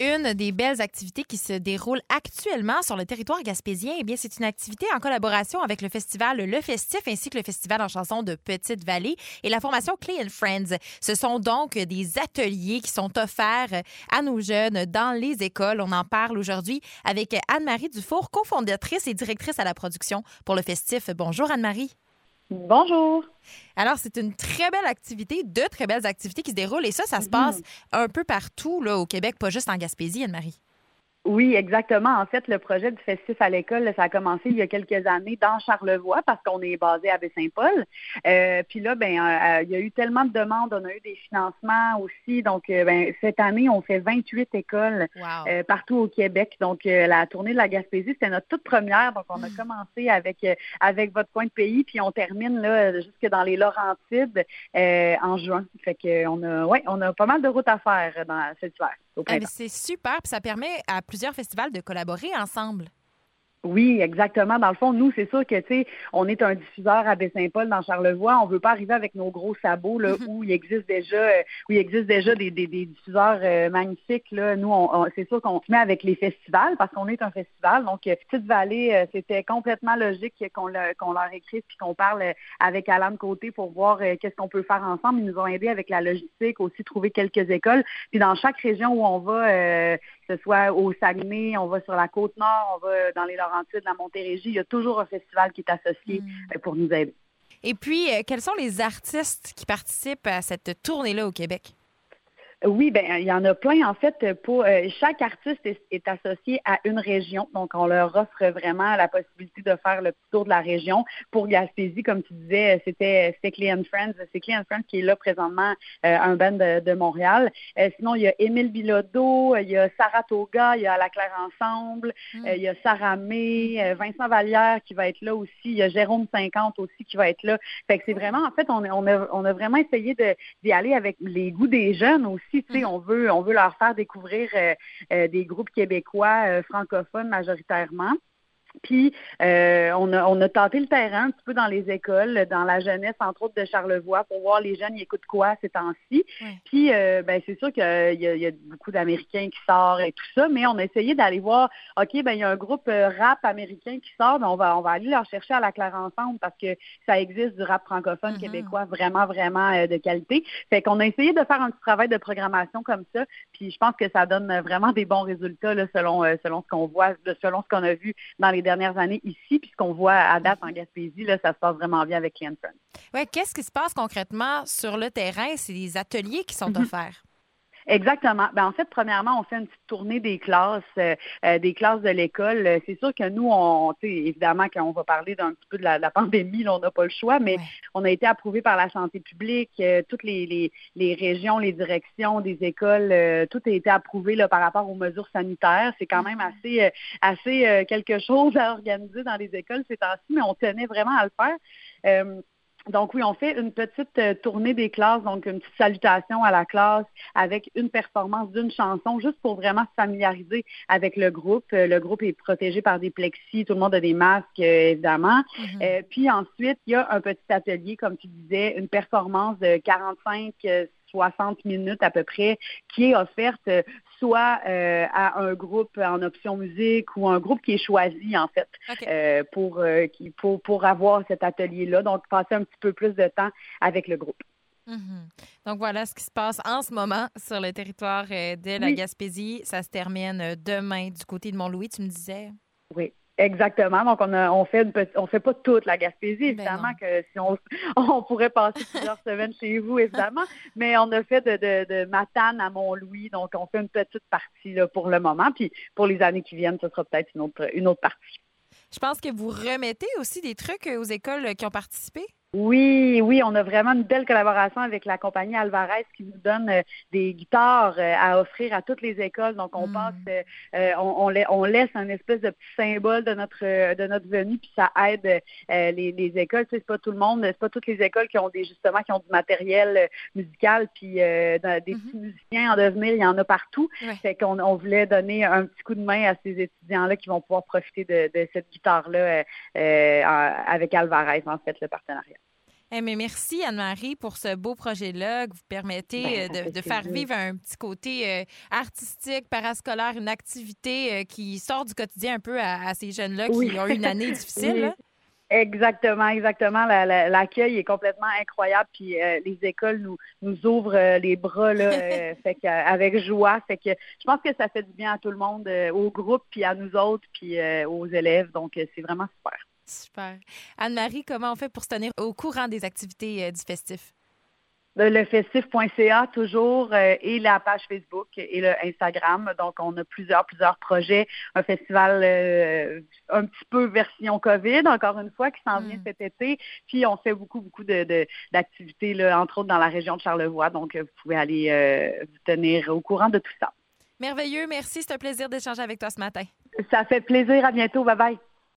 une des belles activités qui se déroule actuellement sur le territoire gaspésien, eh bien, c'est une activité en collaboration avec le festival Le Festif ainsi que le festival en chanson de Petite-Vallée et la formation Clay & Friends. Ce sont donc des ateliers qui sont offerts à nos jeunes dans les écoles. On en parle aujourd'hui avec Anne-Marie Dufour, cofondatrice et directrice à la production pour Le Festif. Bonjour Anne-Marie. Bonjour. Alors, c'est une très belle activité, de très belles activités qui se déroulent. Et ça se passe un peu partout là, au Québec, pas juste en Gaspésie, Anne-Marie. Oui, exactement. En fait, le projet du Festif à l'école, ça a commencé il y a quelques années dans Charlevoix parce qu'on est basé à Baie-Saint-Paul. Puis là, il y a eu tellement de demandes, on a eu des financements aussi. Donc, cette année, on fait 28 écoles partout au Québec. Donc, la tournée de la Gaspésie, c'était notre toute première. Donc, on a commencé avec votre coin de pays, puis on termine là jusque dans les Laurentides en juin. Fait que on a pas mal de routes à faire dans cet hiver. C'est super, puis ça permet à plusieurs festivals de collaborer ensemble. Oui, exactement. Dans le fond, nous, c'est sûr que, tu sais, on est un diffuseur à Baie-Saint-Paul dans Charlevoix. On veut pas arriver avec nos gros sabots, là, où il existe déjà des diffuseurs magnifiques, là. Nous, c'est sûr qu'on se met avec les festivals parce qu'on est un festival. Donc, Petite-Vallée, c'était complètement logique qu'on leur écrive puis qu'on parle avec Alan Côté pour voir qu'est-ce qu'on peut faire ensemble. Ils nous ont aidés avec la logistique, aussi trouver quelques écoles. Puis dans chaque région où on va, que ce soit au Saguenay, on va sur la Côte-Nord, on va dans les Laurentides, la Montérégie, il y a toujours un festival qui est associé pour nous aider. Et puis, quels sont les artistes qui participent à cette tournée-là au Québec? Oui, il y en a plein. En fait, chaque artiste est associé à une région. Donc, on leur offre vraiment la possibilité de faire le petit tour de la région. Pour Gaspésie, comme tu disais, c'était Clay & Friends. C'est Clay & Friends qui est là présentement, un band de Montréal. Sinon, il y a Émile Bilodeau, il y a Saratoga, il y a À la Claire Ensemble, il y a Sarah May, Vincent Vallière qui va être là aussi. Il y a Jérôme 50 aussi qui va être là. Fait que c'est vraiment, en fait, on a vraiment essayé d'y aller avec les goûts des jeunes aussi. On veut leur faire découvrir des groupes québécois francophones majoritairement. Puis, on a tenté le terrain un petit peu dans les écoles, dans la jeunesse, entre autres, de Charlevoix, pour voir les jeunes, ils écoutent quoi ces temps-ci. Puis, c'est sûr qu'il y a beaucoup d'Américains qui sortent et tout ça, mais on a essayé d'aller voir, OK, il y a un groupe rap américain qui sort, on va aller leur chercher à la Claire Ensemble parce que ça existe du rap francophone québécois vraiment, vraiment de qualité. Fait qu'on a essayé de faire un petit travail de programmation comme ça, puis je pense que ça donne vraiment des bons résultats là, selon ce qu'on voit, selon ce qu'on a vu dans les dernières années ici, puis ce qu'on voit à date en Gaspésie, là, ça se passe vraiment bien avec Clay & Friends. Oui, qu'est-ce qui se passe concrètement sur le terrain? C'est des ateliers qui sont offerts. Exactement. En fait, premièrement, on fait une petite tournée des classes de l'école. C'est sûr que nous, évidemment, quand on va parler d'un petit peu de la pandémie, là, on n'a pas le choix, mais on a été approuvé par la santé publique, toutes les régions, les directions des écoles, tout a été approuvé là, par rapport aux mesures sanitaires. C'est quand même assez quelque chose à organiser dans les écoles ces temps-ci, mais on tenait vraiment à le faire. Donc oui, on fait une petite tournée des classes, donc une petite salutation à la classe avec une performance d'une chanson, juste pour vraiment se familiariser avec le groupe. Le groupe est protégé par des plexis, tout le monde a des masques, évidemment. Puis ensuite, il y a un petit atelier, comme tu disais, une performance de 60 minutes à peu près, qui est offerte soit à un groupe en option musique ou un groupe qui est choisi, en fait, pour avoir cet atelier-là. Donc, passer un petit peu plus de temps avec le groupe. Donc, voilà ce qui se passe en ce moment sur le territoire de la Gaspésie. Ça se termine demain du côté de Mont-Louis, tu me disais? Oui. Exactement. Donc, on fait pas toute la Gaspésie, évidemment, que si on pourrait passer plusieurs semaines chez vous, évidemment, mais on a fait de Matane à Mont-Louis, donc on fait une petite partie là, pour le moment, puis pour les années qui viennent, ce sera peut-être une autre partie. Je pense que vous remettez aussi des trucs aux écoles qui ont participé. Oui, on a vraiment une belle collaboration avec la compagnie Alvarez qui nous donne des guitares à offrir à toutes les écoles. Donc, on passe, on laisse un espèce de petit symbole de notre venue, puis ça aide les écoles. Tu sais, c'est pas tout le monde, c'est pas toutes les écoles qui ont du matériel musical, puis des petits musiciens en devenir, il y en a partout. Fait qu'on voulait donner un petit coup de main à ces étudiants-là qui vont pouvoir profiter de cette guitare-là avec Alvarez, en fait, le partenariat. Mais merci Anne-Marie pour ce beau projet-là que vous permettez de faire vivre un petit côté artistique, parascolaire, une activité qui sort du quotidien un peu à ces jeunes-là qui ont eu une année difficile. Oui. Là. Exactement. L'accueil est complètement incroyable. Puis les écoles nous ouvrent les bras là, fait que, avec joie. Fait que je pense que ça fait du bien à tout le monde, au groupe, puis à nous autres, puis aux élèves. Donc c'est vraiment super. Super. Anne-Marie, comment on fait pour se tenir au courant des activités du festif? Le festif.ca toujours et la page Facebook et le Instagram. Donc, on a plusieurs projets. Un festival un petit peu version COVID, encore une fois, qui s'en vient cet été. Puis, on fait beaucoup d'activités, là, entre autres dans la région de Charlevoix. Donc, vous pouvez aller vous tenir au courant de tout ça. Merveilleux. Merci. C'est un plaisir d'échanger avec toi ce matin. Ça fait plaisir. À bientôt. Bye-bye.